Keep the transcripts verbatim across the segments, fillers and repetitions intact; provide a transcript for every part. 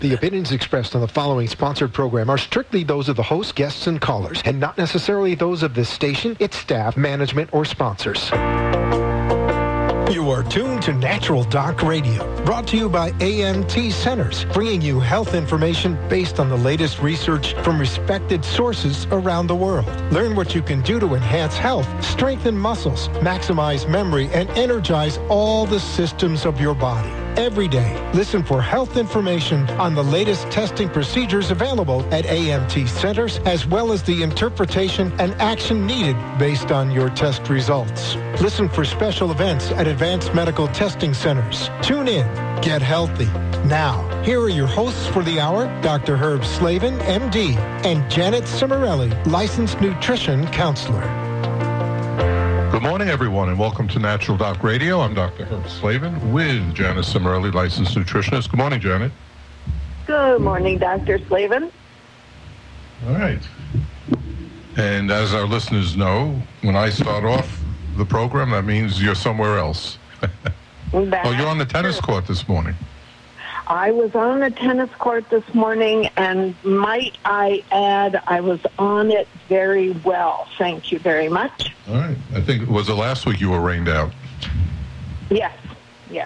The opinions expressed on the following sponsored program are strictly those of the host, guests, and callers, and not necessarily those of this station, its staff, management, or sponsors. You are tuned to Natural Doc Radio, brought to you by A M T Centers, bringing you health information based on the latest research from respected sources around the world. Learn what you can do to enhance health, strengthen muscles, maximize memory, and energize all the systems of your body. Every day, listen for health information on the latest testing procedures available at A M T Centers, as well as the interpretation and action needed based on your test results. Listen for special events at Advanced Medical Testing Centers. Tune in. Get healthy. Now, here are your hosts for the hour, Doctor Herb Slavin, M D, and Janet Cimarelli, licensed nutrition counselor. Good morning, everyone, and welcome to Natural Doc Radio. I'm Doctor Herb Slavin with Janet Cimarelli, licensed nutritionist. Good morning, Janet. Good morning, Doctor Slavin. All right. And as our listeners know, when I start off the program, that means you're somewhere else. Oh, you're on the tennis court this morning. I was on the tennis court this morning, and might I add, I was on it very well. Thank you very much. All right. I think, was it last week you were rained out? Yes, yes.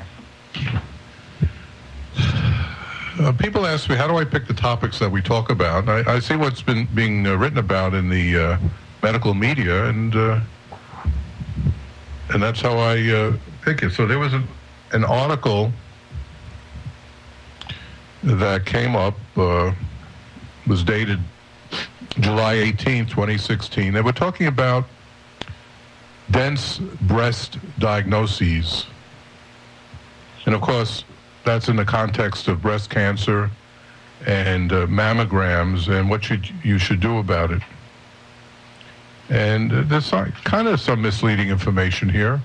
Uh, people ask me, how do I pick the topics that we talk about? I, I see what's been being uh, written about in the uh, medical media, and uh, and that's how I uh, pick it. So there was a, an article that came up, uh, was dated July eighteenth, twenty sixteen. They were talking about dense breast diagnoses. And of course, that's in the context of breast cancer and uh, mammograms and what should, you should do about it. And uh, there's some, kind of some misleading information here.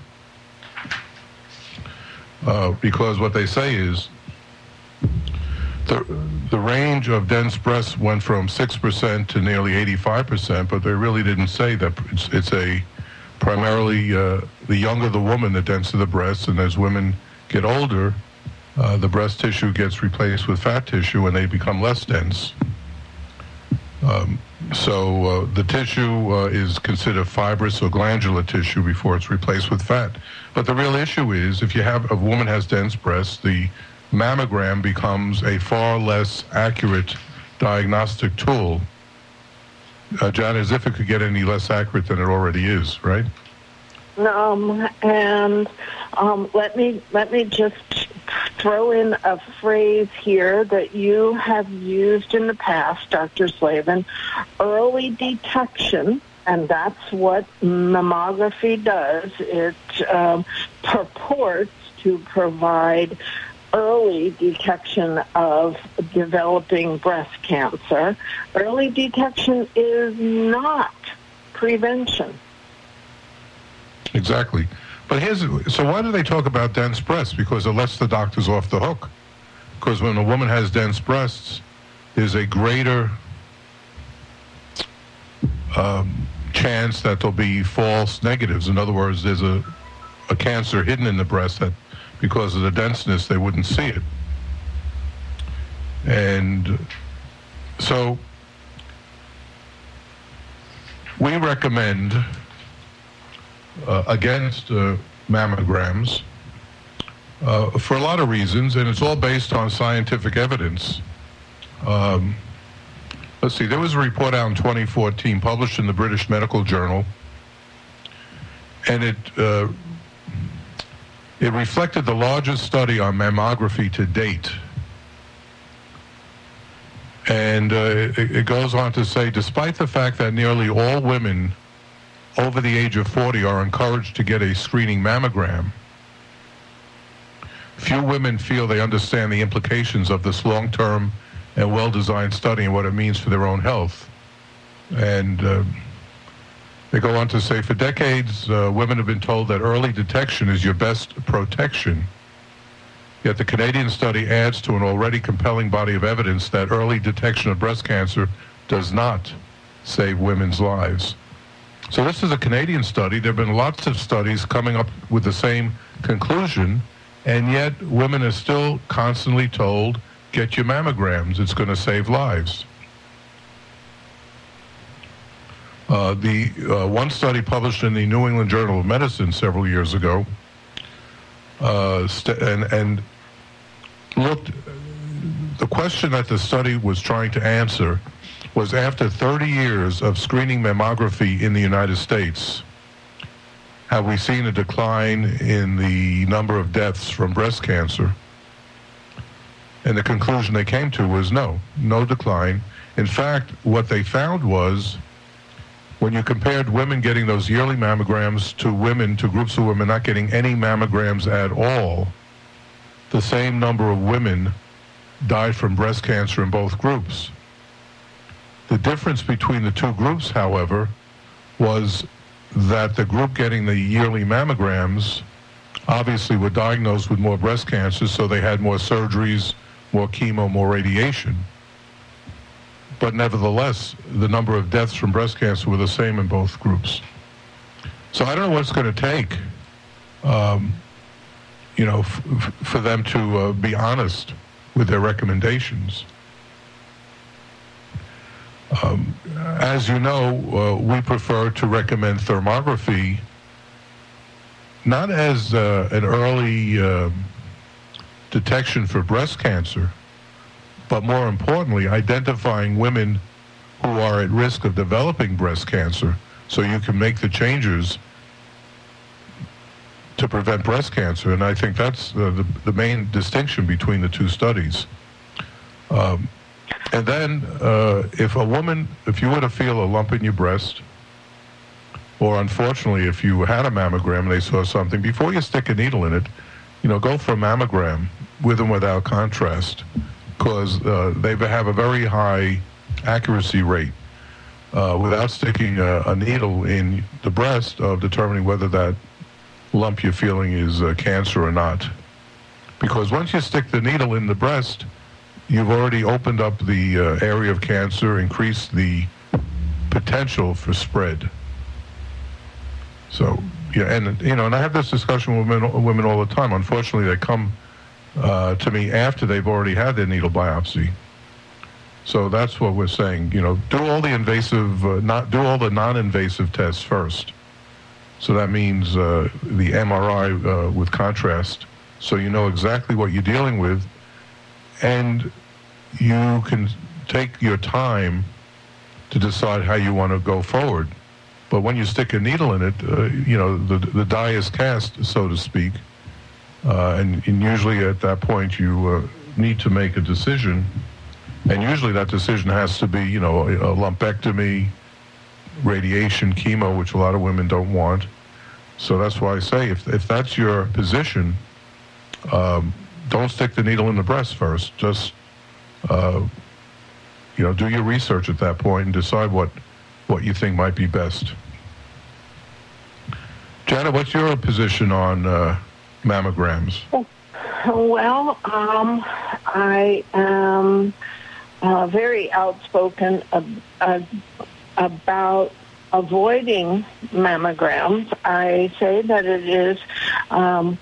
Uh, because what they say is the the range of dense breasts went from six percent to nearly eighty-five percent, but they really didn't say that. It's, it's a primarily uh, the younger the woman, the denser the breasts, and as women get older, uh, the breast tissue gets replaced with fat tissue and they become less dense. Um, so uh, the tissue uh, is considered fibrous or glandular tissue before it's replaced with fat. But the real issue is if you have a woman has dense breasts, the mammogram becomes a far less accurate diagnostic tool. Uh, John, as if it could get any less accurate than it already is, right? Um, and um, let me let me just throw in a phrase here that you have used in the past, Doctor Slavin, early detection, and that's what mammography does. It um, purports to provide early detection of developing breast cancer. Early detection is not prevention. Exactly. But here's, so why do they talk about dense breasts? Because it lets the doctors off the hook. Because when a woman has dense breasts, there's a greater um, chance that there'll be false negatives. In other words, there's a, a cancer hidden in the breast that because of the denseness, they wouldn't see it. And so we recommend uh, against uh, mammograms uh, for a lot of reasons, and it's all based on scientific evidence. Um, let's see, there was a report out in twenty fourteen published in the British Medical Journal, and it uh, It reflected the largest study on mammography to date. And uh, it, it goes on to say, despite the fact that nearly all women over the age of forty are encouraged to get a screening mammogram, few women feel they understand the implications of this long-term and well-designed study and what it means for their own health. And uh, they go on to say, for decades, uh, women have been told that early detection is your best protection. Yet the Canadian study adds to an already compelling body of evidence that early detection of breast cancer does not save women's lives. So this is a Canadian study. There have been lots of studies coming up with the same conclusion, and yet women are still constantly told get your mammograms. It's going to save lives. Uh, the uh, one study published in the New England Journal of Medicine several years ago uh, st- and, and looked, the question that the study was trying to answer was, after thirty years of screening mammography in the United States, have we seen a decline in the number of deaths from breast cancer? And the conclusion they came to was no, no decline. In fact, what they found was, when you compared women getting those yearly mammograms to women, to groups of women not getting any mammograms at all, the same number of women died from breast cancer in both groups. The difference between the two groups, however, was that the group getting the yearly mammograms obviously were diagnosed with more breast cancer, so they had more surgeries, more chemo, more radiation. But nevertheless, the number of deaths from breast cancer were the same in both groups. So I don't know what it's going to take, um, you know, f- f- for them to uh, be honest with their recommendations. Um, as you know, uh, we prefer to recommend thermography not as uh, an early uh, detection for breast cancer, but more importantly, identifying women who are at risk of developing breast cancer, so you can make the changes to prevent breast cancer. And I think that's uh, the, the main distinction between the two studies. Um, and then uh, if a woman, if you were to feel a lump in your breast, or unfortunately if you had a mammogram and they saw something, before you stick a needle in it, you know, go for a mammogram with and without contrast, because uh, they have a very high accuracy rate uh, without sticking a, a needle in the breast of determining whether that lump you're feeling is uh, cancer or not. Because once you stick the needle in the breast, you've already opened up the uh, area of cancer, increased the potential for spread. So, yeah, and you know, and I have this discussion with women, women all the time. Unfortunately, they come uh, to me after they've already had their needle biopsy. So that's what we're saying. You know, do all the invasive, uh, not do all the non-invasive tests first. So that means uh, the M R I uh, with contrast, so you know exactly what you're dealing with, and you can take your time to decide how you want to go forward. But when you stick a needle in it, uh, you know, the the die is cast, so to speak, uh, and, and usually at that point you uh, need to make a decision, and usually that decision has to be, you know, a, a lumpectomy, radiation, chemo, which a lot of women don't want. So that's why I say, if if that's your position, um, don't stick the needle in the breast first. Just, uh, you know, do your research at that point and decide what, what you think might be best. Janet, what's your position on uh, mammograms? Well, um, I am uh, very outspoken ab- uh, about avoiding mammograms. I say that it is um,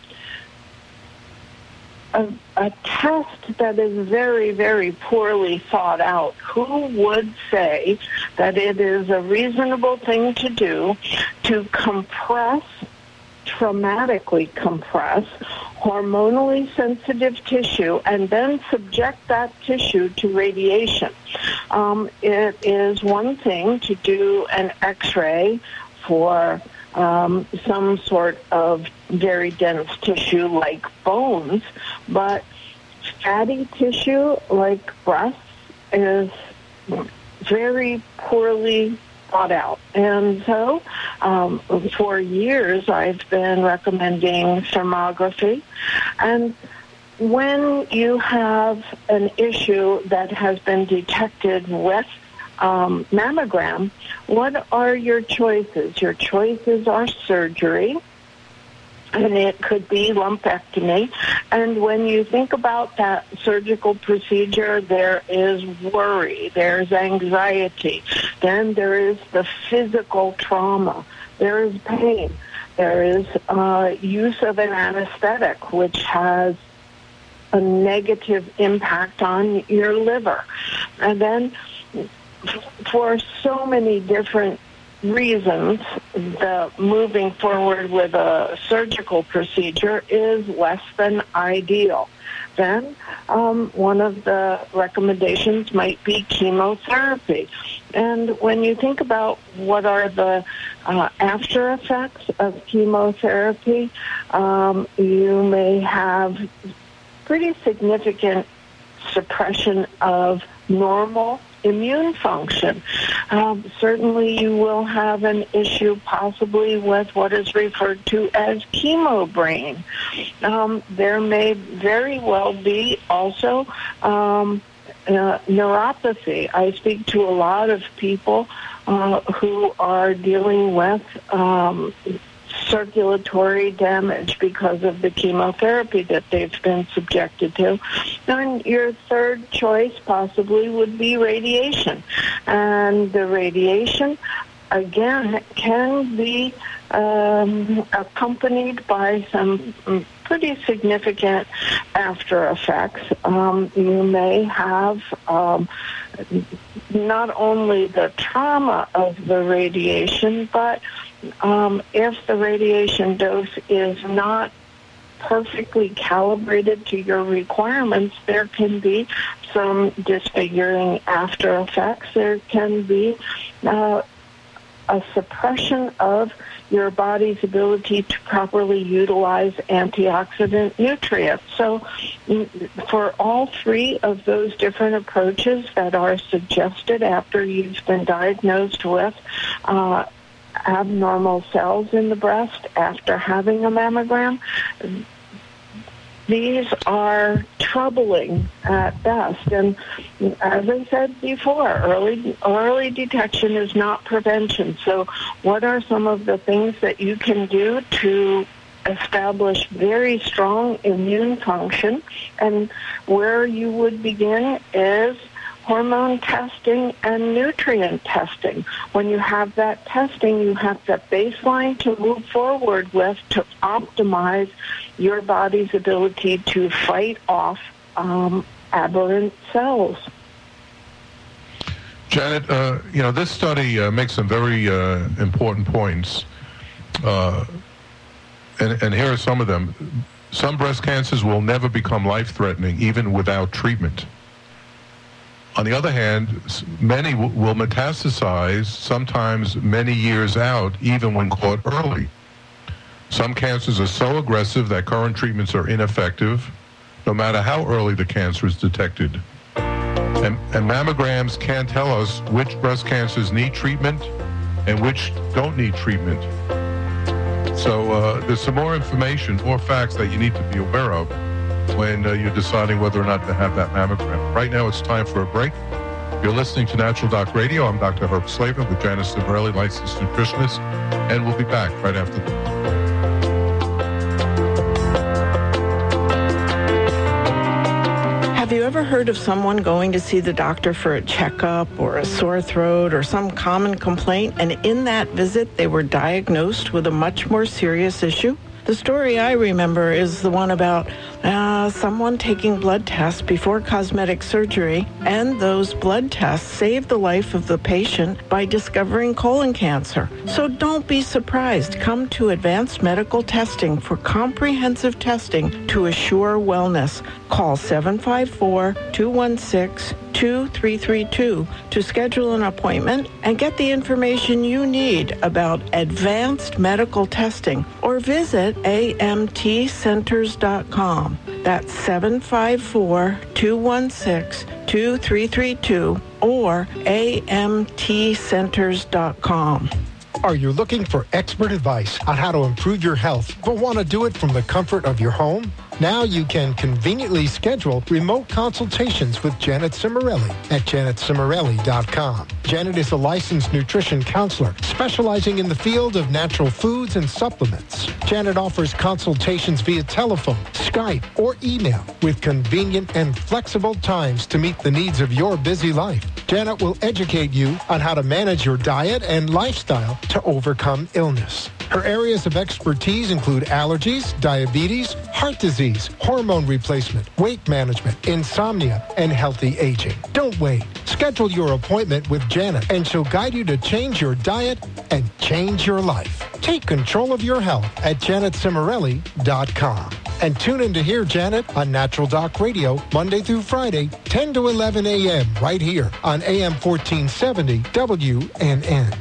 a, a test that is very, very poorly thought out. Who would say that it is a reasonable thing to do to compress, traumatically compress, hormonally sensitive tissue and then subject that tissue to radiation? Um, it is one thing to do an X-ray for um, some sort of very dense tissue like bones, but fatty tissue like breasts is very poorly thought out. And so um, for years I've been recommending thermography. And when you have an issue that has been detected with um, mammogram, what are your choices? Your choices are surgery, and it could be lumpectomy. And when you think about that surgical procedure, there is worry, there's anxiety, then there is the physical trauma, there is pain, there is uh, use of an anesthetic, which has a negative impact on your liver. And then for so many different reasons, the moving forward with a surgical procedure is less than ideal. Then um, one of the recommendations might be chemotherapy. And when you think about what are the uh, after effects of chemotherapy, um, you may have pretty significant suppression of normal immune function. Um, certainly you will have an issue possibly with what is referred to as chemo brain. Um, there may very well be also um, uh, neuropathy. I speak to a lot of people uh, who are dealing with um, circulatory damage because of the chemotherapy that they've been subjected to. And your third choice possibly would be radiation. And the radiation, again, can be um, accompanied by some pretty significant after effects. Um, you may have um, not only the trauma of the radiation, but um, if the radiation dose is not perfectly calibrated to your requirements, there can be some disfiguring after effects. There can be uh, a suppression of your body's ability to properly utilize antioxidant nutrients. So for all three of those different approaches that are suggested after you've been diagnosed with uh, abnormal cells in the breast after having a mammogram, these are troubling at best. And as I said before, early early detection is not prevention. So what are some of the things that you can do to establish very strong immune function? And where you would begin is hormone testing and nutrient testing. When you have that testing, you have that baseline to move forward with to optimize your body's ability to fight off um, aberrant cells. Janet, uh, you know, this study uh, makes some very uh, important points, uh, and, and here are some of them. Some breast cancers will never become life-threatening, even without treatment. On the other hand, many w- will metastasize sometimes many years out, even when caught early. Some cancers are so aggressive that current treatments are ineffective, no matter how early the cancer is detected. And, and mammograms can tell us which breast cancers need treatment and which don't need treatment. So uh, there's some more information, more facts that you need to be aware of when uh, you're deciding whether or not to have that mammogram. Right now it's time for a break. You're listening to Natural Doc Radio. I'm Doctor Herb Slavin with Janet Cimarelli, licensed nutritionist, and we'll be back right after this. Have you ever heard of someone going to see the doctor for a checkup or a sore throat or some common complaint, and in that visit they were diagnosed with a much more serious issue? The story I remember is the one about uh, someone taking blood tests before cosmetic surgery, and those blood tests saved the life of the patient by discovering colon cancer. So don't be surprised. Come to Advanced Medical Testing for comprehensive testing to assure wellness. Call seven five four, two one six, two three three two to schedule an appointment and get the information you need about advanced medical testing, or visit A M T centers dot com. That's seven five four, two one six, two three three two or A M T centers dot com. Are you looking for expert advice on how to improve your health, but want to do it from the comfort of your home? Now you can conveniently schedule remote consultations with Janet Cimarelli at janet cimarelli dot com. Janet is a licensed nutrition counselor specializing in the field of natural foods and supplements. Janet offers consultations via telephone, Skype, or email with convenient and flexible times to meet the needs of your busy life. Janet will educate you on how to manage your diet and lifestyle to overcome illness. Her areas of expertise include allergies, diabetes, heart disease, hormone replacement, weight management, insomnia, and healthy aging. Don't wait. Schedule your appointment with Janet, and she'll guide you to change your diet and change your life. Take control of your health at janet cimarelli dot com. And tune in to hear Janet on Natural Doc Radio Monday through Friday, ten to eleven a.m. right here on A M fourteen seventy W N N.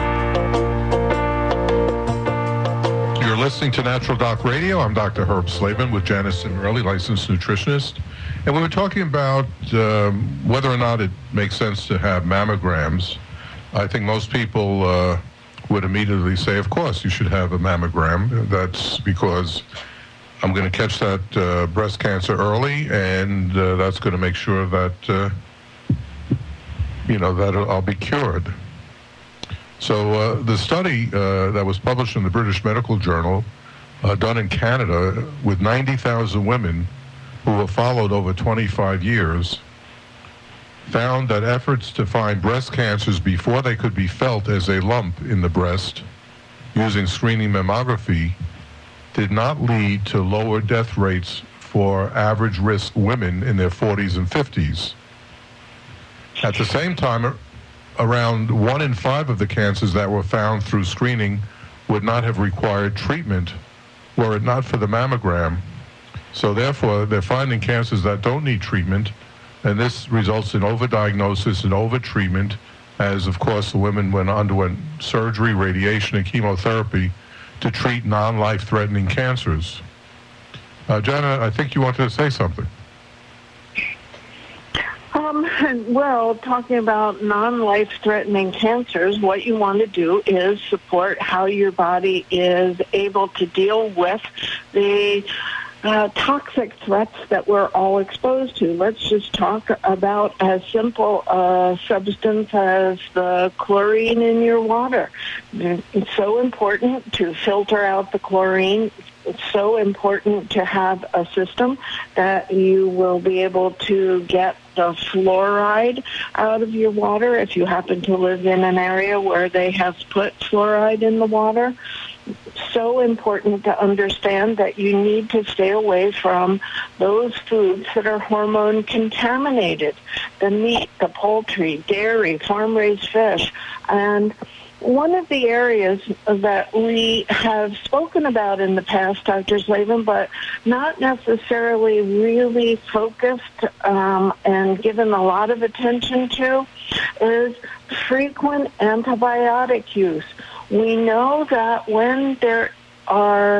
You're listening to Natural Doc Radio. I'm Doctor Herb Slavin with Janice Cimarelli, licensed nutritionist. And we were talking about um, whether or not it makes sense to have mammograms. I think most people uh, would immediately say, of course, you should have a mammogram. That's because I'm going to catch that uh, breast cancer early, and uh, that's going to make sure that, uh, you know, that I'll be cured. So uh, the study uh, that was published in the British Medical Journal, uh, done in Canada with ninety thousand women who were followed over twenty-five years, found that efforts to find breast cancers before they could be felt as a lump in the breast using screening mammography did not lead to lower death rates for average risk women in their forties and fifties. At the same time, around one in five of the cancers that were found through screening would not have required treatment were it not for the mammogram. So therefore, they're finding cancers that don't need treatment, and this results in overdiagnosis and overtreatment, as, of course, the women went underwent surgery, radiation, and chemotherapy to treat non-life-threatening cancers. Uh, Janet, I think you wanted to say something. Um, well, talking about non-life-threatening cancers, what you want to do is support how your body is able to deal with the uh, toxic threats that we're all exposed to. Let's just talk about as simple a substance as the chlorine in your water. It's so important to filter out the chlorine. It's so important to have a system that you will be able to get the fluoride out of your water if you happen to live in an area where they have put fluoride in the water. So important to understand that you need to stay away from those foods that are hormone contaminated, the meat, the poultry, dairy, farm-raised fish. And one of the areas that we have spoken about in the past, Doctor Slavin, but not necessarily really focused um, and given a lot of attention to, is frequent antibiotic use. We know that when there are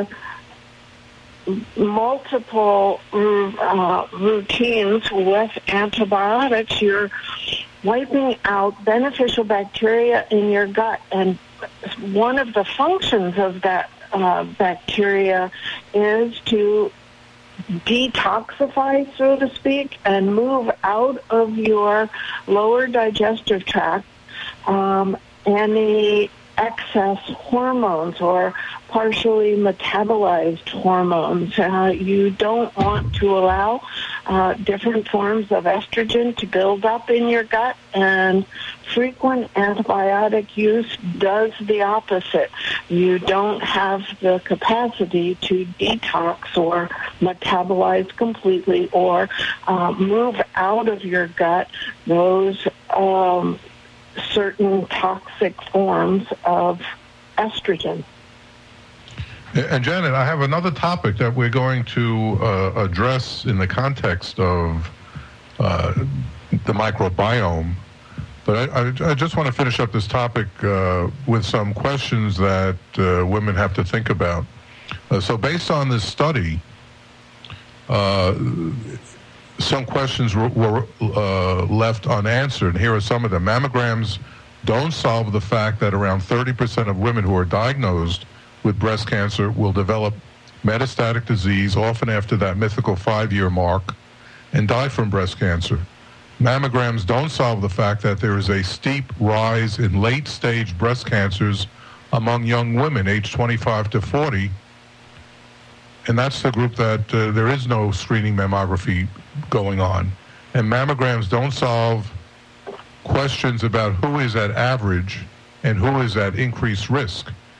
multiple uh, routines with antibiotics, you're wiping out beneficial bacteria in your gut. And one of the functions of that uh, bacteria is to detoxify, so to speak, and move out of your lower digestive tract um, any excess hormones or partially metabolized hormones. Uh, you don't want to allow uh, different forms of estrogen to build up in your gut, and frequent antibiotic use does the opposite. You don't have the capacity to detox or metabolize completely or uh, move out of your gut those um, certain toxic forms of estrogen. And Janet, I have another topic that we're going to uh, address in the context of uh, the microbiome. But I, I, I just want to finish up this topic uh, with some questions that uh, women have to think about. Uh, so based on this study, uh, some questions were, were uh, left unanswered. Here are some of them. Mammograms don't solve the fact that around thirty percent of women who are diagnosed with breast cancer will develop metastatic disease, often after that mythical five-year mark, and die from breast cancer. Mammograms don't solve the fact that there is a steep rise in late-stage breast cancers among young women aged twenty-five to forty, and that's the group that uh, there is no screening mammography going on. And mammograms don't solve questions about who is at average and who is at increased risk.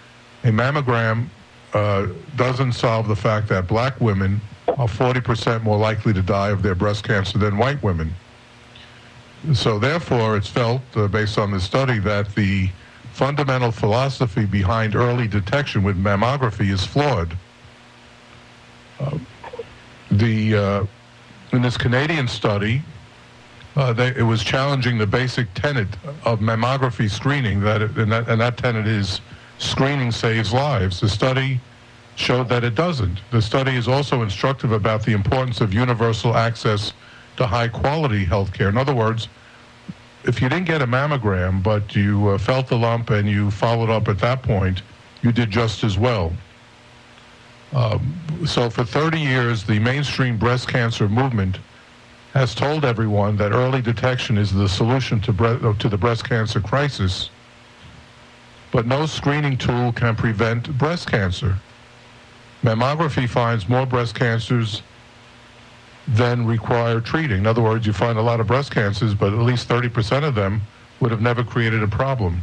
a mammogram uh, doesn't solve the fact that black women are forty percent more likely to die of their breast cancer than white women. So therefore, it's felt, uh, based on this study, that the fundamental philosophy behind early detection with mammography is flawed. Uh, the uh, in this Canadian study, uh, they, it was challenging the basic tenet of mammography screening, that, it, and, that and that tenet is screening saves lives. The study showed that it doesn't. The study is also instructive about the importance of universal access to high-quality health care. In other words, if you didn't get a mammogram, but you uh, felt the lump and you followed up at that point, you did just as well. Um, so for thirty years, the mainstream breast cancer movement has told everyone that early detection is the solution to, bre- to the breast cancer crisis, but no screening tool can prevent breast cancer. Mammography finds more breast cancers than require treating. In other words, you find a lot of breast cancers, but at least thirty percent of them would have never created a problem.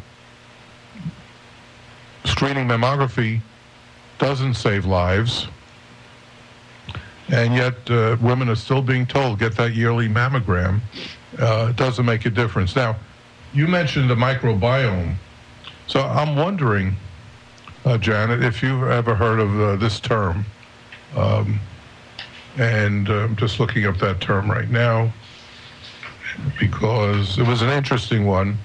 Screening mammography doesn't save lives, and yet uh, women are still being told, get that yearly mammogram. Uh, it doesn't make a difference. Now, you mentioned the microbiome. So I'm wondering, uh, Janet, if you've ever heard of uh, this term. Um, and uh, I'm just looking up that term right now because it was an interesting one.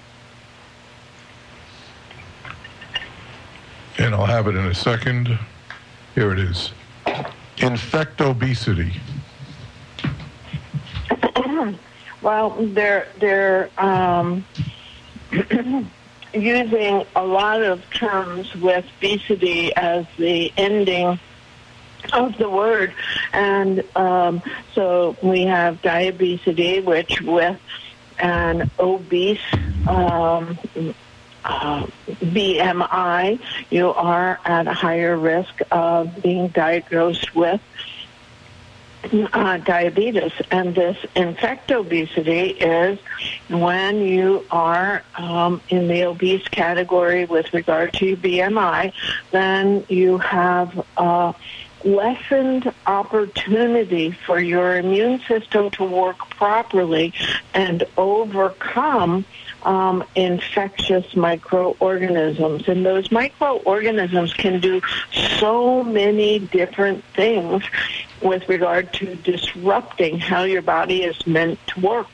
And I'll have it in a second. Here it is. Infectobesity. Well, they're they're um, using a lot of terms with obesity as the ending of the word, and um, so we have diabesity, which with an obese um, uh, B M I, you are at a higher risk of being diagnosed with uh, diabetes. And this infectobesity is when you are um, in the obese category with regard to your B M I, then you have uh, lessened opportunity for your immune system to work properly and overcome um, infectious microorganisms. And those microorganisms can do so many different things with regard to disrupting how your body is meant to work.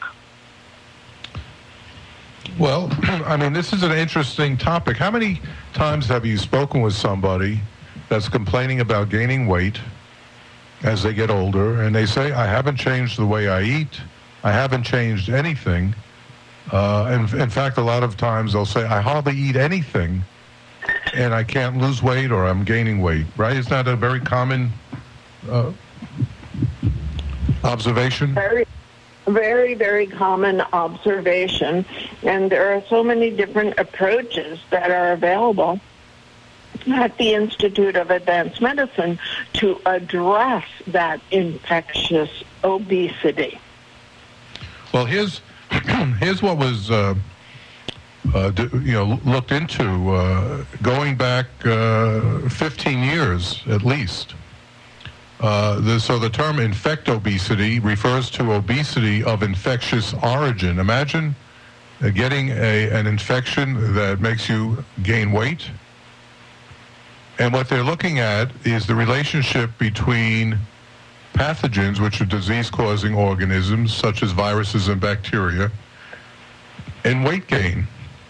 Well, I mean, this is an interesting topic. How many times have you spoken with somebody that's complaining about gaining weight as they get older, and they say, I haven't changed the way I eat, I haven't changed anything. Uh, and in fact, a lot of times they'll say, I hardly eat anything, and I can't lose weight or I'm gaining weight, right? Isn't that a very common uh, observation? Very, very, very common observation. And there are so many different approaches that are available at the Institute of Advanced Medicine to address that infectious obesity. Well, here's here's what was uh, uh, you know looked into uh, going back uh, fifteen years at least. Uh, the, so the term infectobesity refers to obesity of infectious origin. Imagine uh, getting a, an infection that makes you gain weight. And what they're looking at is the relationship between pathogens, which are disease-causing organisms, such as viruses and bacteria, and weight gain.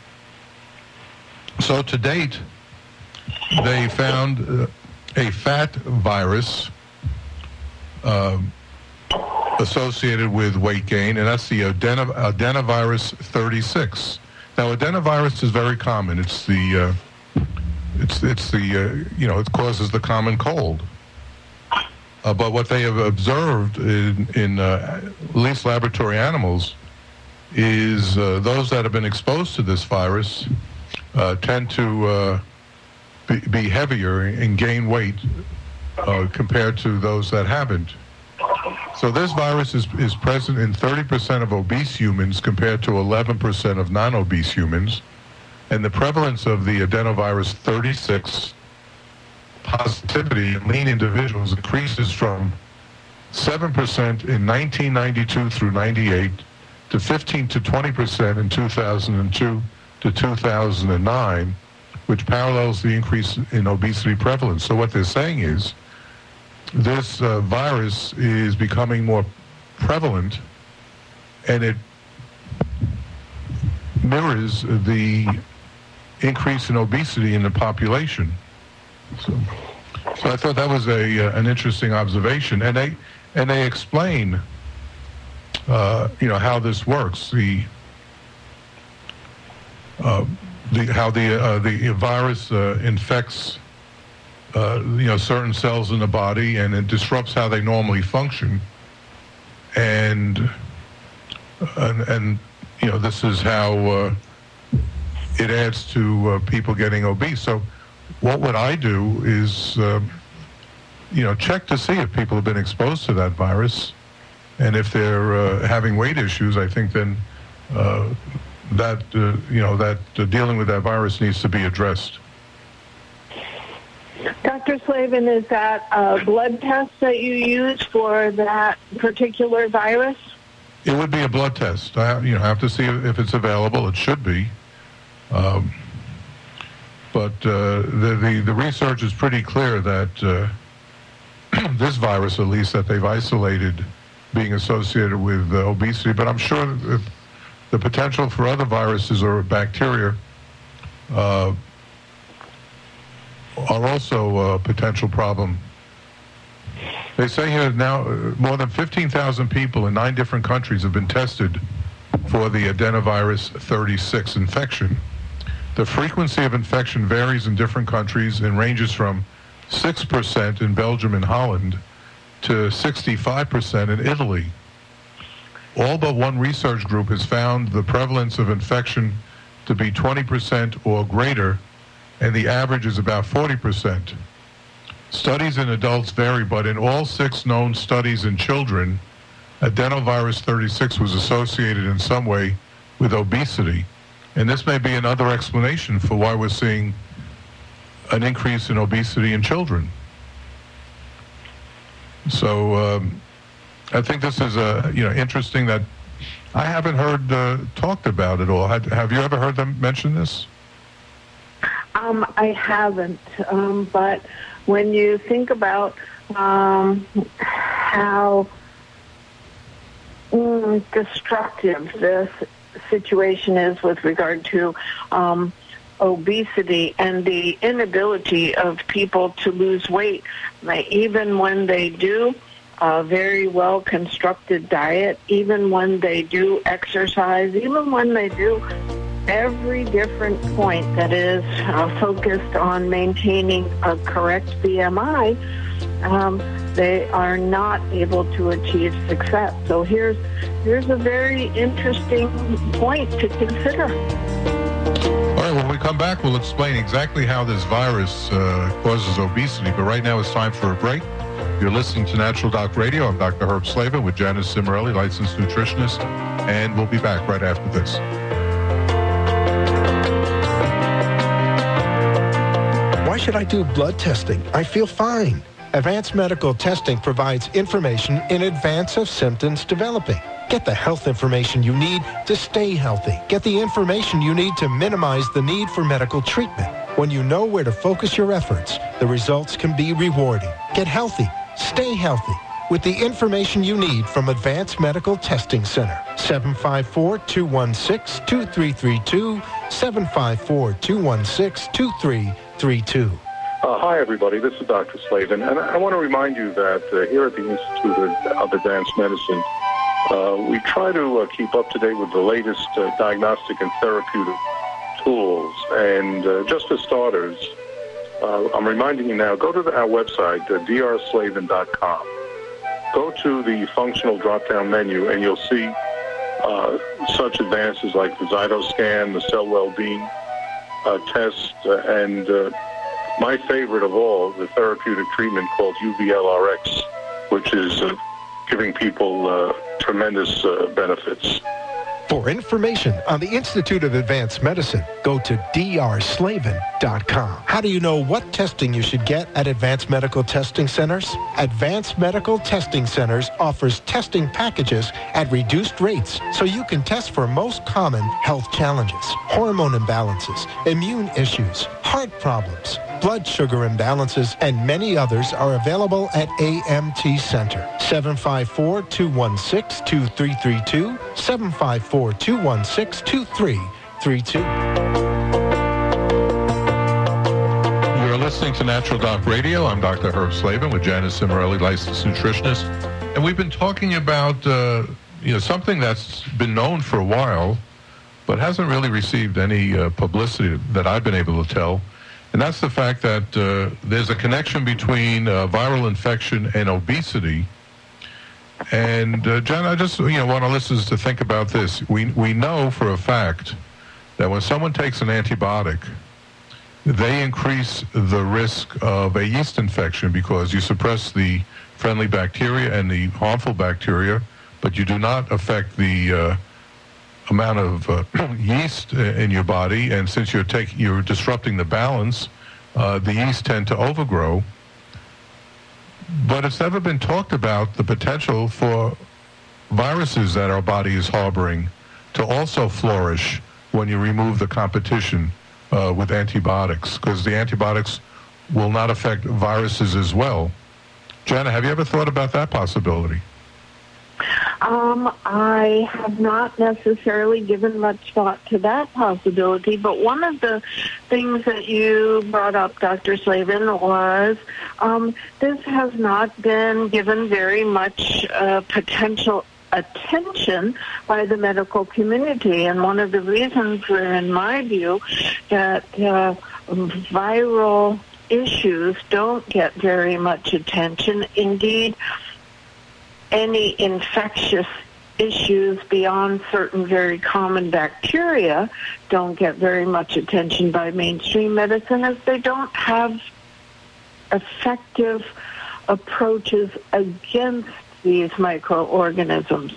So to date, they found uh, a fat virus uh, associated with weight gain, and that's the adeno- adenovirus thirty-six. Now, adenovirus is very common. It's the uh, it's it's the uh, you know it causes the common cold. Uh, but what they have observed in, in uh, at least laboratory animals is uh, those that have been exposed to this virus uh, tend to uh, be, be heavier and gain weight uh, compared to those that haven't. So this virus is, is present in thirty percent of obese humans compared to eleven percent of non-obese humans. and the prevalence of the adenovirus thirty-six positivity in lean individuals increases from seven percent in nineteen ninety-two through ninety-eight to fifteen to twenty percent in two thousand two to two thousand nine, which parallels the increase in obesity prevalence. So what they're saying is this uh, virus is becoming more prevalent, and it mirrors the increase in obesity in the population. So, so I thought that was a uh, an interesting observation, and they and they explain, uh, you know, how this works. The uh, the how the uh, the virus uh, infects uh, you know certain cells in the body, and it disrupts how they normally function, and and, and you know this is how uh, it adds to uh, people getting obese. So what would I do is, uh, you know, check to see if people have been exposed to that virus, and if they're uh, having weight issues, I think then uh, that, uh, you know, that uh, dealing with that virus needs to be addressed. Doctor Slavin, is that a blood test that you use for that particular virus? It would be a blood test. I, you know, I have to see if it's available. It should be. Um, But uh, the, the the research is pretty clear that uh, this virus, at least, that they've isolated being associated with uh, obesity. But I'm sure that the potential for other viruses or bacteria uh, are also a potential problem. They say here now uh, more than fifteen thousand people in nine different countries have been tested for the adenovirus thirty-six infection. The frequency of infection varies in different countries and ranges from six percent in Belgium and Holland to sixty-five percent in Italy. All but one research group has found the prevalence of infection to be twenty percent or greater, and the average is about forty percent. Studies in adults vary, but in all six known studies in children, adenovirus thirty-six was associated in some way with obesity. And this may be another explanation for why we're seeing an increase in obesity in children. So um, I think this is uh, you know interesting that I haven't heard uh, talked about at all. Have, have you ever heard them mention this? Um, I haven't, um, but when you think about um, how mm, destructive this situation is with regard to um, obesity and the inability of people to lose weight, like even when they do a very well constructed diet, even when they do exercise, even when they do every different point that is uh, focused on maintaining a correct B M I, um, they are not able to achieve success. So here's here's a very interesting point to consider. All right, when we come back, we'll explain exactly how this virus uh, causes obesity. But right now it's time for a break. You're listening to Natural Doc Radio. I'm Doctor Herb Slavin with Janice Cimarelli, licensed nutritionist, and we'll be back right after this. Why should I do blood testing? I feel fine. Advanced Medical Testing provides information in advance of symptoms developing. Get the health information you need to stay healthy. Get the information you need to minimize the need for medical treatment. When you know where to focus your efforts, the results can be rewarding. Get healthy. Stay healthy with the information you need from Advanced Medical Testing Center. seven five four, two one six, two three three two, seven five four, two one six, two three three two. Uh, hi, everybody. This is Doctor Slavin, and I want to remind you that uh, here at the Institute of Advanced Medicine, uh, we try to uh, keep up to date with the latest uh, diagnostic and therapeutic tools. And uh, just for starters, uh, I'm reminding you now, go to the, our website, uh, d r slavin dot com. Go to the functional drop-down menu, and you'll see uh, such advances like the Zytoscan, the Cell Well-being uh, test, uh, and uh, my favorite of all, the therapeutic treatment called U V L R X, which is uh, giving people uh, tremendous uh, benefits. For information on the Institute of Advanced Medicine, go to d r slavin dot com. How do you know what testing you should get at Advanced Medical Testing Centers? Advanced Medical Testing Centers offers testing packages at reduced rates so you can test for most common health challenges, hormone imbalances, immune issues, heart problems, blood sugar imbalances, and many others are available at A M T Center. seven five four, two one six, two three three two, seven five four, two one six, two three three two. You're listening to Natural Doc Radio. I'm Doctor Herb Slavin with Janice Cimarelli, licensed nutritionist. And we've been talking about uh, you know, something that's been known for a while, but hasn't really received any uh, publicity that I've been able to tell. And that's the fact that uh, there's a connection between uh, viral infection and obesity. And, uh, Jen, I just you know want our listeners to think about this. We, we know for a fact that when someone takes an antibiotic, they increase the risk of a yeast infection because you suppress the friendly bacteria and the harmful bacteria, but you do not affect the uh, amount of uh, yeast in your body, and since you're taking, you're disrupting the balance, uh, the yeast tend to overgrow. But it's never been talked about the potential for viruses that our body is harboring to also flourish when you remove the competition uh, with antibiotics, because the antibiotics will not affect viruses as well. Jana, have you ever thought about that possibility? Um, I have not necessarily given much thought to that possibility, but one of the things that you brought up, Doctor Slavin, was um, this has not been given very much uh, potential attention by the medical community. And one of the reasons are, in my view, that uh, viral issues don't get very much attention. Indeed, any infectious issues beyond certain very common bacteria don't get very much attention by mainstream medicine, as they don't have effective approaches against these microorganisms.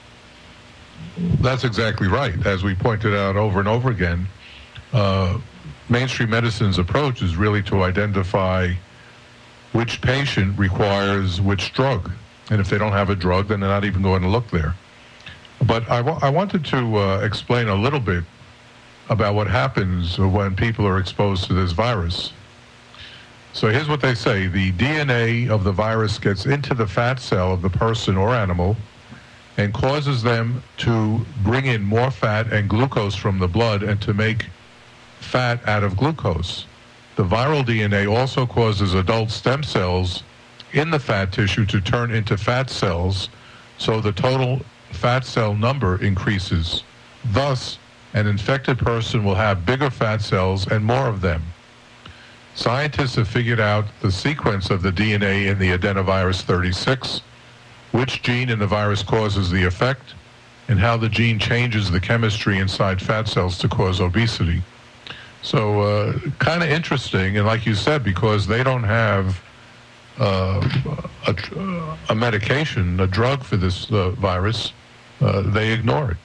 That's exactly right. As we pointed out over and over again, uh, mainstream medicine's approach is really to identify which patient requires which drug. And if they don't have a drug, then they're not even going to look there. But I, w- I wanted to uh, explain a little bit about what happens when people are exposed to this virus. So here's what they say. The D N A of the virus gets into the fat cell of the person or animal and causes them to bring in more fat and glucose from the blood and to make fat out of glucose. The viral D N A also causes adult stem cells in the fat tissue to turn into fat cells, so the total fat cell number increases. Thus, an infected person will have bigger fat cells and more of them. Scientists have figured out the sequence of the D N A in the adenovirus thirty-six, which gene in the virus causes the effect, and how the gene changes the chemistry inside fat cells to cause obesity. So uh, kind of interesting, and like you said, because they don't have Uh, a, a medication, a drug for this uh, virus, uh, they ignore it.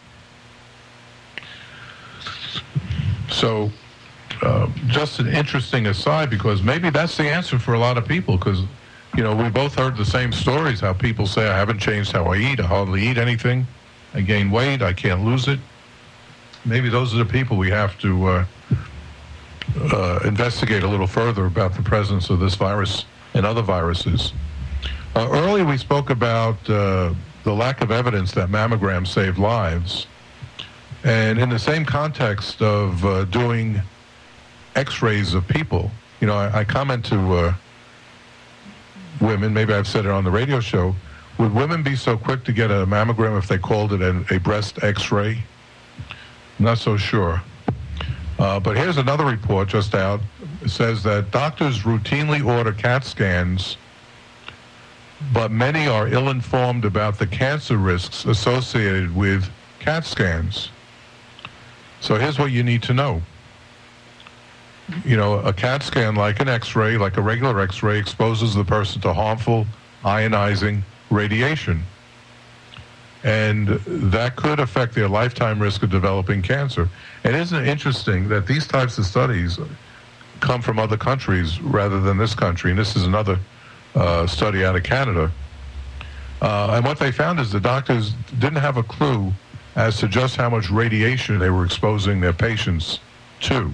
So uh, just an interesting aside, because maybe that's the answer for a lot of people, because, you know, we both heard the same stories, how people say, I haven't changed how I eat, I hardly eat anything, I gain weight, I can't lose it. Maybe those are the people we have to uh, uh, investigate a little further about the presence of this virus and other viruses. Uh, earlier we spoke about uh, the lack of evidence that mammograms save lives. And in the same context of uh, doing x-rays of people, you know, I, I comment to uh, women, maybe I've said it on the radio show, would women be so quick to get a mammogram if they called it an, a breast x-ray? I'm not so sure. Uh, but here's another report just out. It says that doctors routinely order CAT scans, but many are ill-informed about the cancer risks associated with CAT scans. So here's what you need to know. You know, a CAT scan, like an x-ray, like a regular x-ray, exposes the person to harmful ionizing radiation. And that could affect their lifetime risk of developing cancer. And isn't it interesting that these types of studies come from other countries rather than this country? And this is another uh, study out of Canada. Uh, and what they found is the doctors didn't have a clue as to just how much radiation they were exposing their patients to.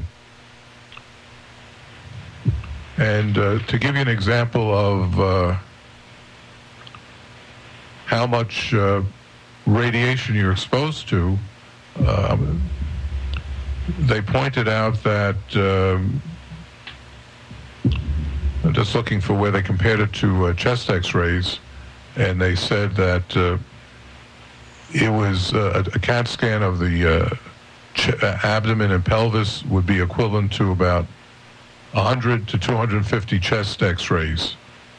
And uh, to give you an example of uh, how much uh, radiation you're exposed to, um, they pointed out that, um, I'm just looking for where they compared it to uh, chest x-rays, and they said that uh, it was uh, a CAT scan of the uh, ch- abdomen and pelvis would be equivalent to about one hundred to two hundred fifty chest x-rays.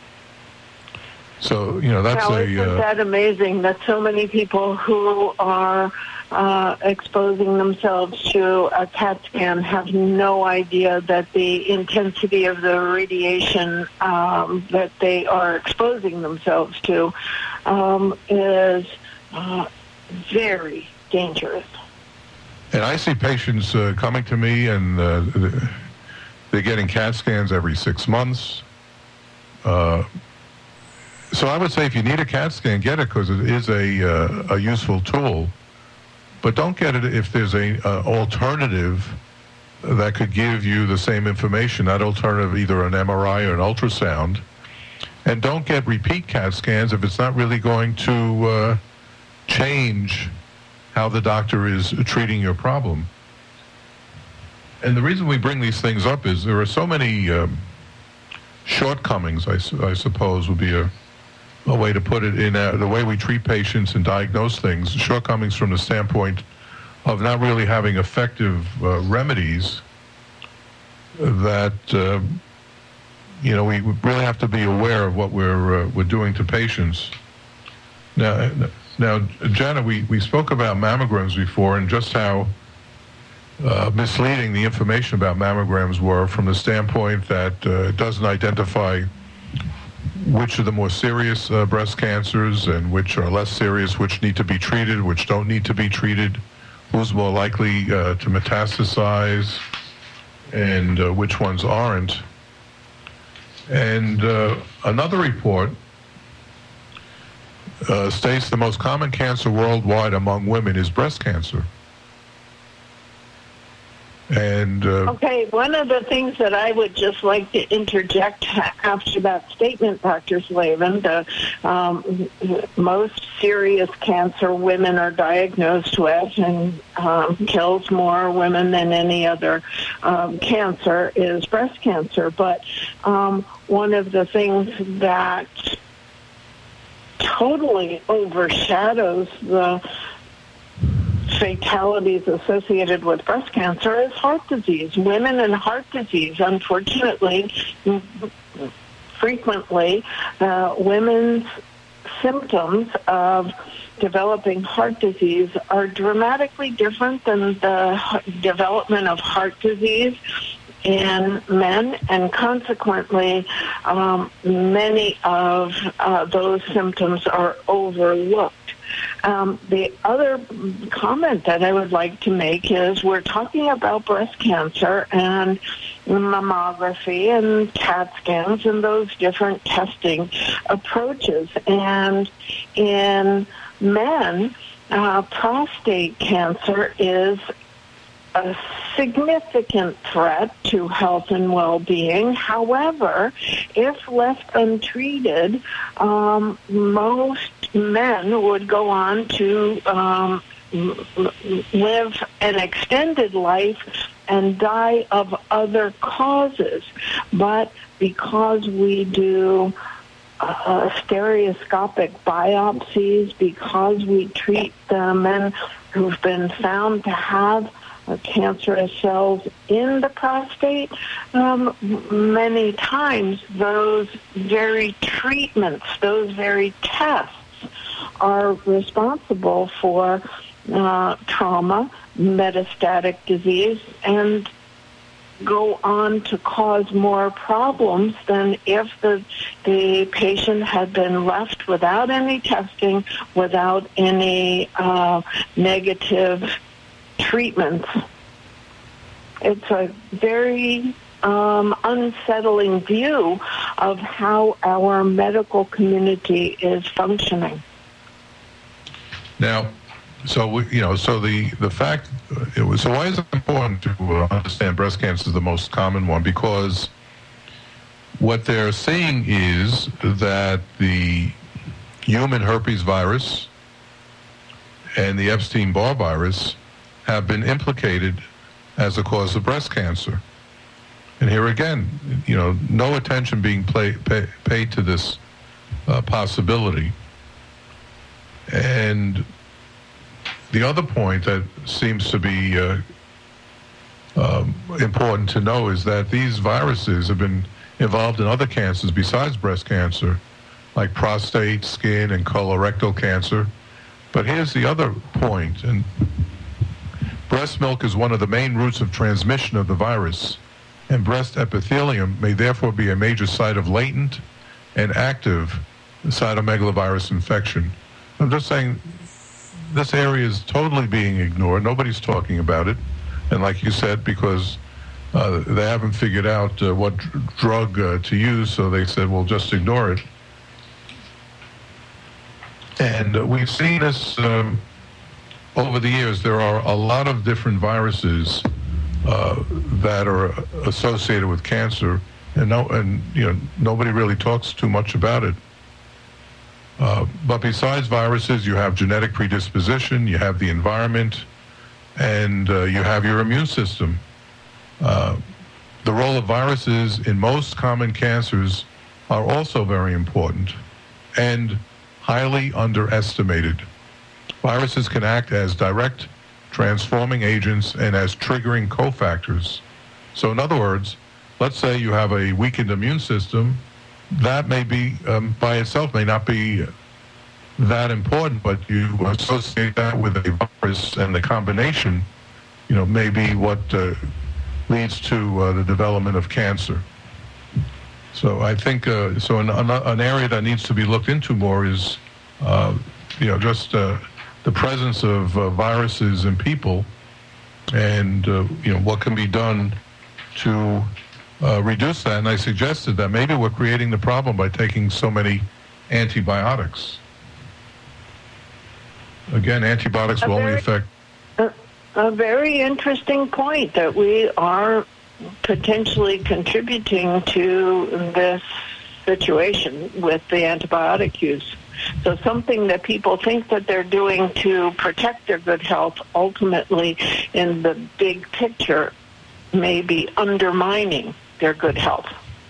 So, you know, that's now, a... Isn't uh, that amazing that so many people who are uh, exposing themselves to a CAT scan have no idea that the intensity of the radiation um, that they are exposing themselves to um, is uh, very dangerous. And I see patients uh, coming to me, and uh, they're getting CAT scans every six months. Uh, so I would say if you need a CAT scan, get it, because it is a, uh, a useful tool. But don't get it if there's a uh, alternative that could give you the same information, that alternative, either an M R I or an ultrasound. And don't get repeat CAT scans if it's not really going to uh, change how the doctor is treating your problem. And the reason we bring these things up is there are so many um, shortcomings, I, su- I suppose would be a, a way to put it, in uh, the way we treat patients and diagnose things, shortcomings from the standpoint of not really having effective uh, remedies that, uh, you know, we really have to be aware of what we're, uh, we're doing to patients. Now, now, Jana, we, we spoke about mammograms before and just how Uh, misleading the information about mammograms were, from the standpoint that uh, it doesn't identify which are the more serious uh, breast cancers and which are less serious, which need to be treated, which don't need to be treated, who's more likely uh, to metastasize, and uh, which ones aren't. And uh, another report uh, states the most common cancer worldwide among women is breast cancer. And uh, okay, one of the things that I would just like to interject after that statement, Doctor Slavin, the um, most serious cancer women are diagnosed with and um, kills more women than any other um, cancer is breast cancer. But um, one of the things that totally overshadows the fatalities associated with breast cancer is heart disease. Women and heart disease, unfortunately, frequently, uh, women's symptoms of developing heart disease are dramatically different than the development of heart disease in men, and consequently, um, many of uh, those symptoms are overlooked. Um, the other comment that I would like to make is we're talking about breast cancer and mammography and CAT scans and those different testing approaches. And in men, uh, prostate cancer is a significant threat to health and well-being. However, if left untreated, um, most men would go on to um, live an extended life and die of other causes. But because we do uh, stereoscopic biopsies, because we treat the men who've been found to have Uh, cancerous cells in the prostate, um, many times those very treatments, those very tests are responsible for uh, trauma, metastatic disease, and go on to cause more problems than if the the patient had been left without any testing, without any uh, negative treatments. It's a very um, unsettling view of how our medical community is functioning. Now, so we, you know, so the the fact it was so why is it important to uh, understand breast cancer is the most common one? Because what they're seeing is that the human herpes virus and the Epstein-Barr virus have been implicated as a cause of breast cancer. And here again, you know, no attention being play, pay, paid to this uh, possibility. And the other point that seems to be uh, um, important to know is that these viruses have been involved in other cancers besides breast cancer, like prostate, skin, and colorectal cancer. But here's the other point, and breast milk is one of the main routes of transmission of the virus, and breast epithelium may therefore be a major site of latent and active cytomegalovirus infection. I'm just saying this area is totally being ignored. Nobody's talking about it. And like you said, because uh, they haven't figured out uh, what dr- drug uh, to use, so they said, well, just ignore it. And uh, we've seen this um, over the years. There are a lot of different viruses uh, that are associated with cancer, and no, and you know, nobody really talks too much about it. Uh, but besides viruses, you have genetic predisposition, you have the environment, and uh, you have your immune system. Uh, the role of viruses in most common cancers are also very important and highly underestimated. Viruses can act as direct transforming agents and as triggering cofactors. So in other words, let's say you have a weakened immune system, that may be, um, by itself, may not be that important, but you associate that with a virus, and the combination, you know, may be what uh, leads to uh, the development of cancer. So I think, uh, so an, an area that needs to be looked into more is, uh, you know, just uh, the presence of uh, viruses in people, and, uh, you know, what can be done to Uh, reduce that. And I suggested that maybe we're creating the problem by taking so many antibiotics. Again, antibiotics a will very, only affect... A, a very interesting point, that we are potentially contributing to this situation with the antibiotic use. So something that people think that they're doing to protect their good health, ultimately in the big picture may be undermining their good health.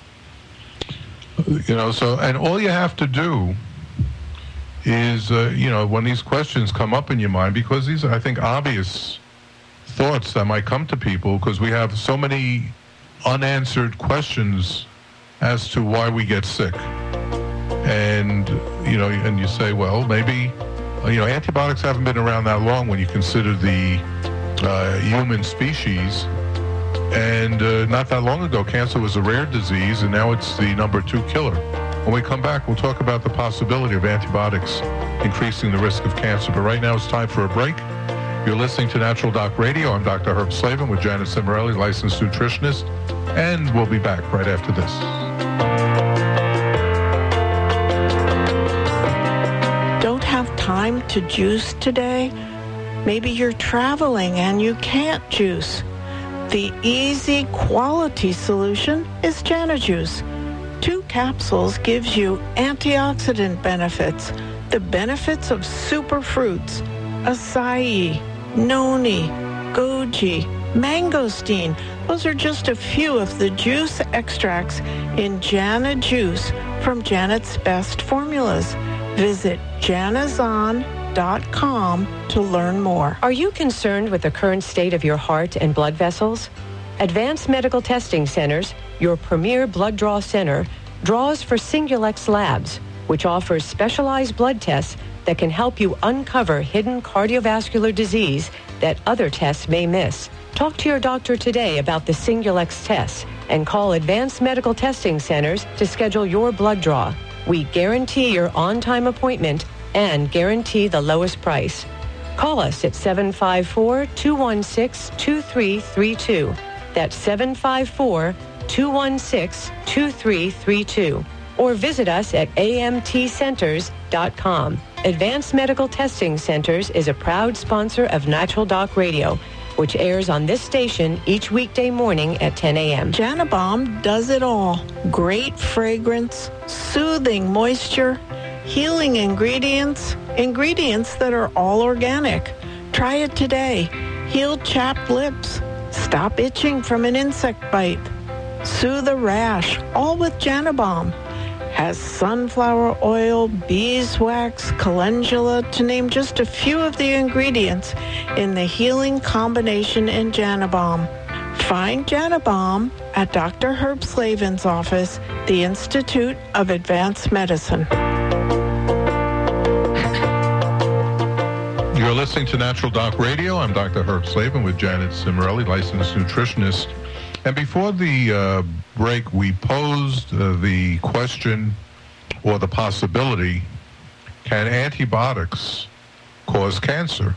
You know, so, and all you have to do is, uh, you know, when these questions come up in your mind, because these are, I think, obvious thoughts that might come to people, because we have so many unanswered questions as to why we get sick. And, you know, and you say, well, maybe, uh, you know, antibiotics haven't been around that long when you consider the uh, human species. And uh, not that long ago, cancer was a rare disease, and now it's the number two killer. When we come back, we'll talk about the possibility of antibiotics increasing the risk of cancer. But right now, it's time for a break. You're listening to Natural Doc Radio. I'm Doctor Herb Slavin with Janet Cimarelli, licensed nutritionist, and we'll be back right after this. Don't have time to juice today? Maybe you're traveling and you can't juice. The easy quality solution is JanaJuice. Two capsules gives you antioxidant benefits, the benefits of superfruits, acai, noni, goji, mangosteen. Those are just a few of the juice extracts in JanaJuice from Janet's Best Formulas. Visit janazon dot com to learn more. Are you concerned with the current state of your heart and blood vessels? Advanced Medical Testing Centers, your premier blood draw center, draws for Singulex Labs, which offers specialized blood tests that can help you uncover hidden cardiovascular disease that other tests may miss. Talk to your doctor today about the Singulex tests and call Advanced Medical Testing Centers to schedule your blood draw. We guarantee your on-time appointment and guarantee the lowest price. Call us at seven five four, two one six, two three three two. That's seven five four, two one six, two three three two. Or visit us at A M T centers dot com. Advanced Medical Testing Centers is a proud sponsor of Natural Doc Radio, which airs on this station each weekday morning at ten a.m. Janabom does it all. Great fragrance, soothing moisture, healing ingredients, ingredients that are all organic. Try it today. Heal chapped lips. Stop itching from an insect bite. Soothe a rash, all with Janabom. Has sunflower oil, beeswax, calendula, to name just a few of the ingredients in the healing combination in Janabom. Find Janabom at Doctor Herb Slavin's office, the Institute of Advanced Medicine. You're listening to Natural Doc Radio. I'm Doctor Herb Slavin with Janet Cimarelli, licensed nutritionist. And before the uh, break, we posed uh, the question or the possibility, can antibiotics cause cancer?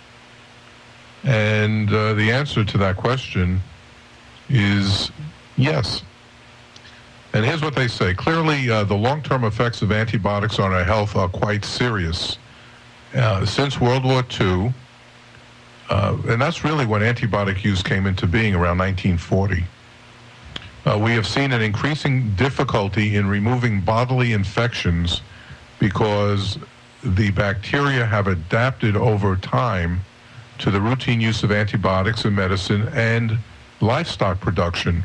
And uh, the answer to that question is yes. And here's what they say. Clearly, uh, the long-term effects of antibiotics on our health are quite serious. Uh, since World War Two, Uh, and that's really when antibiotic use came into being around nineteen forty. Uh, we have seen an increasing difficulty in removing bodily infections because the bacteria have adapted over time to the routine use of antibiotics in medicine and livestock production.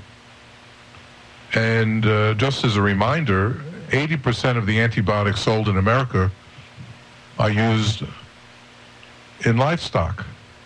And uh, just as a reminder, eighty percent of the antibiotics sold in America are used in livestock.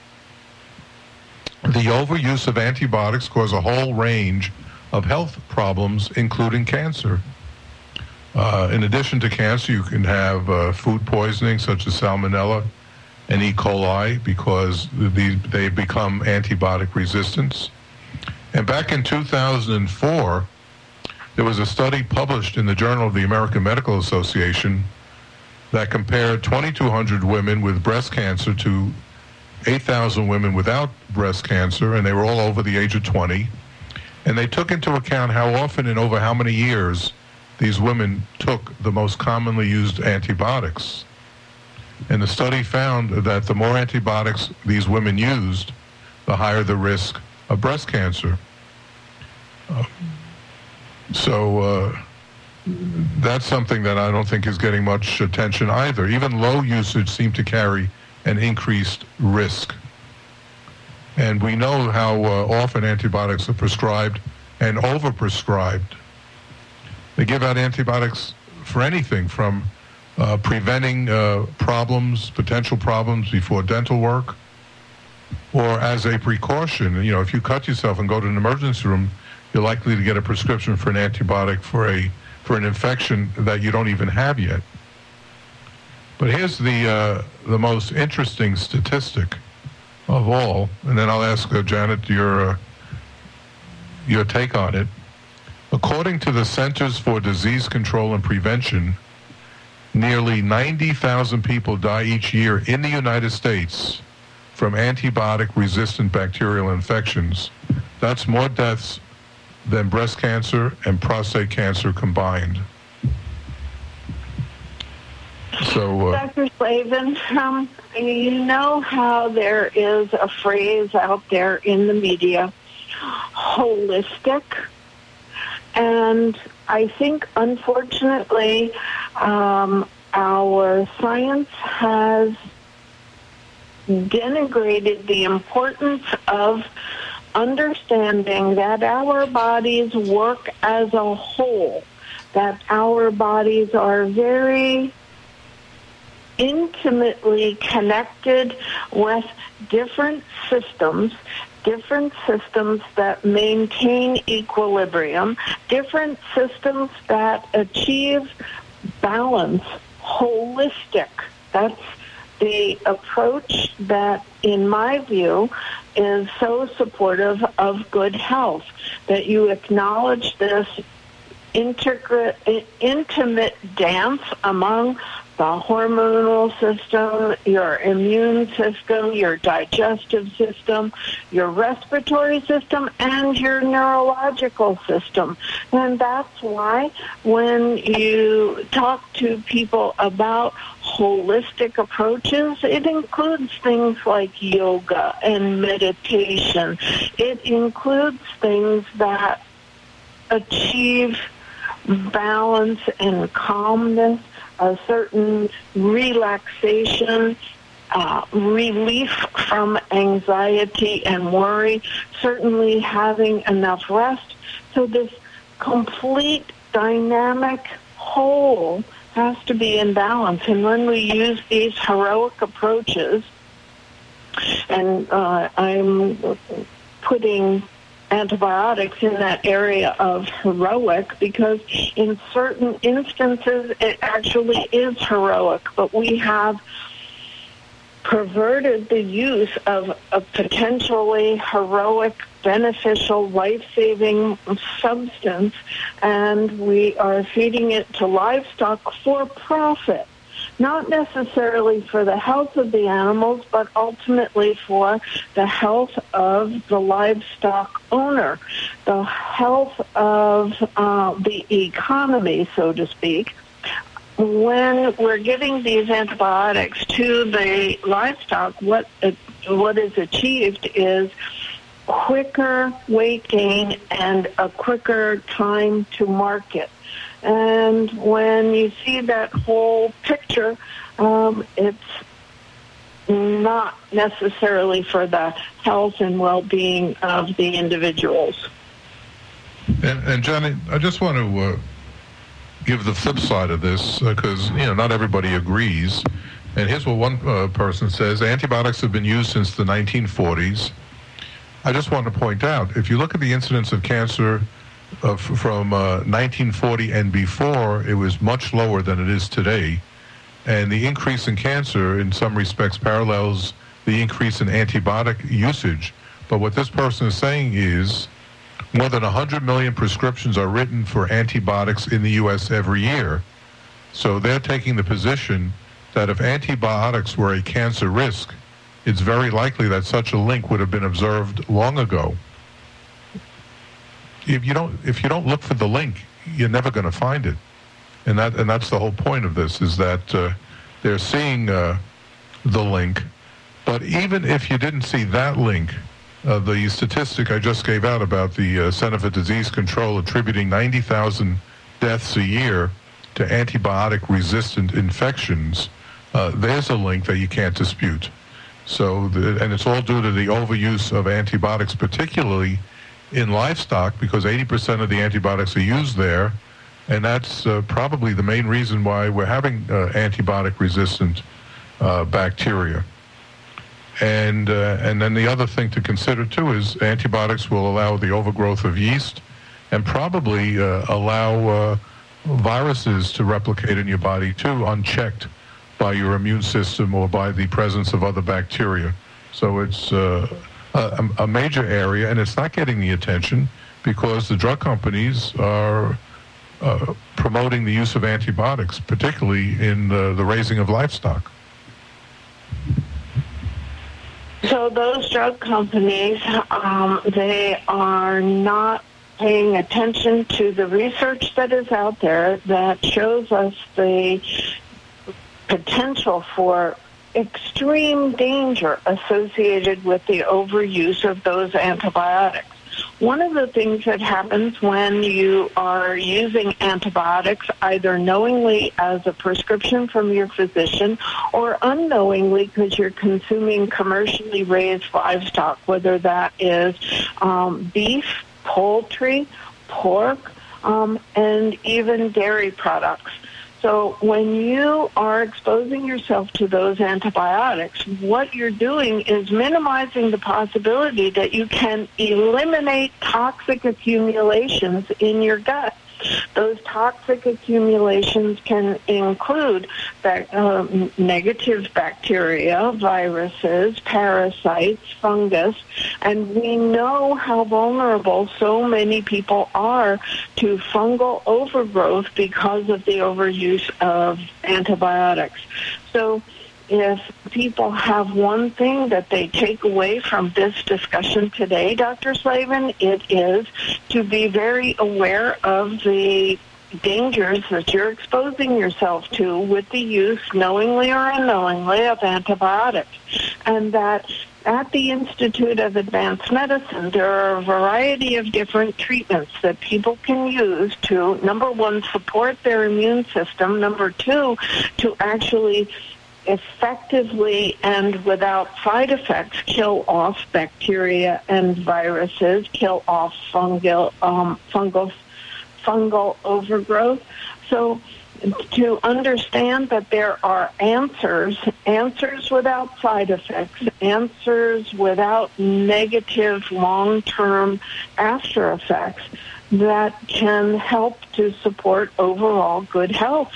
The overuse of antibiotics cause a whole range of health problems, including cancer. Uh, in addition to cancer, you can have uh, food poisoning, such as salmonella and E. coli, because the, they become antibiotic resistant. And back in two thousand four, there was a study published in the Journal of the American Medical Association that compared twenty-two hundred women with breast cancer to eight thousand women without breast cancer, and they were all over the age of twenty. And they took into account how often and over how many years these women took the most commonly used antibiotics. And the study found that the more antibiotics these women used, the higher the risk of breast cancer. Uh, so uh, that's something that I don't think is getting much attention either. Even low usage seemed to carry an increased risk. And we know how uh, often antibiotics are prescribed and overprescribed. They give out antibiotics for anything from uh, preventing uh, problems, potential problems before dental work, or as a precaution. You know, if you cut yourself and go to an emergency room, you're likely to get a prescription for an antibiotic for a for an infection that you don't even have yet. But here's the uh, the most interesting statistic of all, and then I'll ask uh, Janet your uh, your take on it. According to the Centers for Disease Control and Prevention, nearly ninety thousand people die each year in the United States from antibiotic-resistant bacterial infections. That's more deaths than breast cancer and prostate cancer combined. So, uh, Doctor Slavin, um, you know how there is a phrase out there in the media, holistic, and I think, unfortunately, um, our science has denigrated the importance of understanding that our bodies work as a whole, that our bodies are very intimately connected with different systems, different systems that maintain equilibrium, different systems that achieve balance, holistic. That's the approach that, in my view, is so supportive of good health, that you acknowledge this integra- intimate dance among the hormonal system, your immune system, your digestive system, your respiratory system, and your neurological system. And that's why when you talk to people about holistic approaches, it includes things like yoga and meditation. It includes things that achieve balance and calmness, a certain relaxation, uh, relief from anxiety and worry, certainly having enough rest. So this complete dynamic whole has to be in balance. And when we use these heroic approaches, and uh, I'm putting antibiotics in that area of heroic because in certain instances it actually is heroic, but we have perverted the use of a potentially heroic, beneficial, life-saving substance, and we are feeding it to livestock for profit. Not necessarily for the health of the animals, but ultimately for the health of the livestock owner, the health of uh, the economy, so to speak. When we're giving these antibiotics to the livestock, what it, what is achieved is quicker weight gain and a quicker time to market. And when you see that whole picture, um, it's not necessarily for the health and well-being of the individuals. And, and Jenny, I just want to uh, give the flip side of this, because, uh, you know, not everybody agrees. And here's what one uh, person says: antibiotics have been used since the nineteen forties. I just want to point out, if you look at the incidence of cancer Uh, from uh, nineteen forty and before, it was much lower than it is today. And the increase in cancer, in some respects, parallels the increase in antibiotic usage. But what this person is saying is more than one hundred million prescriptions are written for antibiotics in the U S every year. So they're taking the position that if antibiotics were a cancer risk, it's very likely that such a link would have been observed long ago. If you don't, if you don't look for the link, you're never going to find it, and that and that's the whole point of this, is that uh, they're seeing uh, the link. But even if you didn't see that link, uh, the statistic I just gave out about the uh, Center for Disease Control attributing ninety thousand deaths a year to antibiotic-resistant infections, uh, there's a link that you can't dispute. So, the, and it's all due to the overuse of antibiotics, particularly in livestock, because eighty percent of the antibiotics are used there, and that's uh, probably the main reason why we're having uh, antibiotic-resistant uh, bacteria. And uh, and then the other thing to consider, too, is antibiotics will allow the overgrowth of yeast and probably uh, allow uh, viruses to replicate in your body, too, unchecked by your immune system or by the presence of other bacteria. So it's Uh, A, a major area, and it's not getting the attention because the drug companies are uh, promoting the use of antibiotics, particularly in the, the raising of livestock. So those drug companies, um, they are not paying attention to the research that is out there that shows us the potential for extreme danger associated with the overuse of those antibiotics. One of the things that happens when you are using antibiotics, either knowingly as a prescription from your physician or unknowingly because you're consuming commercially raised livestock, whether that is um, beef, poultry, pork, um, and even dairy products. So when you are exposing yourself to those antibiotics, what you're doing is minimizing the possibility that you can eliminate toxic accumulations in your gut. Those toxic accumulations can include bac- uh, negative bacteria, viruses, parasites, fungus, and we know how vulnerable so many people are to fungal overgrowth because of the overuse of antibiotics. So if people have one thing that they take away from this discussion today, Doctor Slavin, it is to be very aware of the dangers that you're exposing yourself to with the use, knowingly or unknowingly, of antibiotics. And that at the Institute of Advanced Medicine, there are a variety of different treatments that people can use to, number one, support their immune system, number two, to actually effectively and without side effects kill off bacteria and viruses, kill off fungal, um, fungal, fungal overgrowth. So to understand that there are answers, answers without side effects, answers without negative long-term after effects that can help to support overall good health.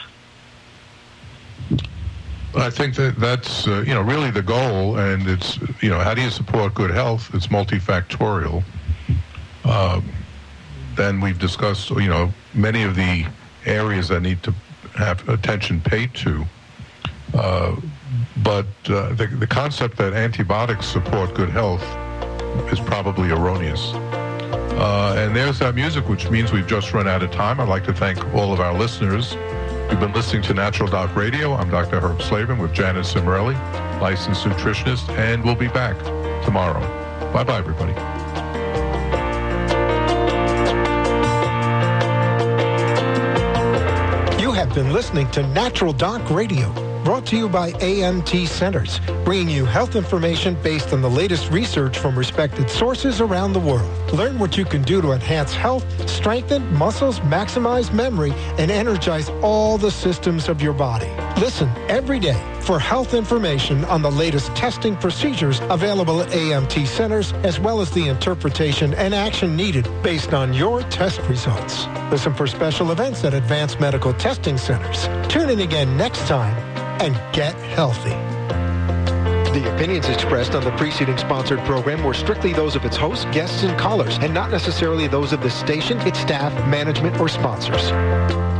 I think that that's, uh, you know, really the goal, and it's, you know, how do you support good health? It's multifactorial. Uh, then we've discussed, you know, many of the areas that need to have attention paid to. Uh, but uh, the, the concept that antibiotics support good health is probably erroneous. Uh, and there's that music, which means we've just run out of time. I'd like to thank all of our listeners. You've been listening to Natural Doc Radio. I'm Doctor Herb Slavin with Janet Cimorelli, licensed nutritionist, and we'll be back tomorrow. Bye-bye, everybody. You have been listening to Natural Doc Radio, brought to you by A M T Centers, bringing you health information based on the latest research from respected sources around the world. Learn what you can do to enhance health, strengthen muscles, maximize memory, and energize all the systems of your body. Listen every day for health information on the latest testing procedures available at A M T Centers, as well as the interpretation and action needed based on your test results. Listen for special events at Advanced Medical Testing Centers. Tune in again next time and get healthy. The opinions expressed on the preceding sponsored program were strictly those of its hosts, guests, and callers, and not necessarily those of the station, its staff, management, or sponsors.